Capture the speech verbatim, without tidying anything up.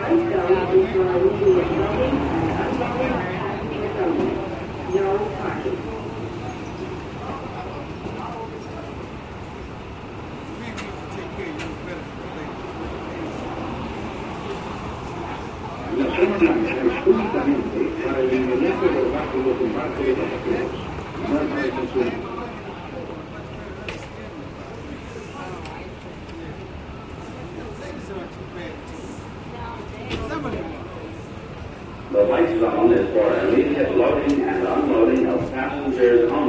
La zona blanca es únicamente para el inmediato abordaje de los embarques de pasajeros. No hay manutención. The white zone is for immediate loading and unloading of passengers on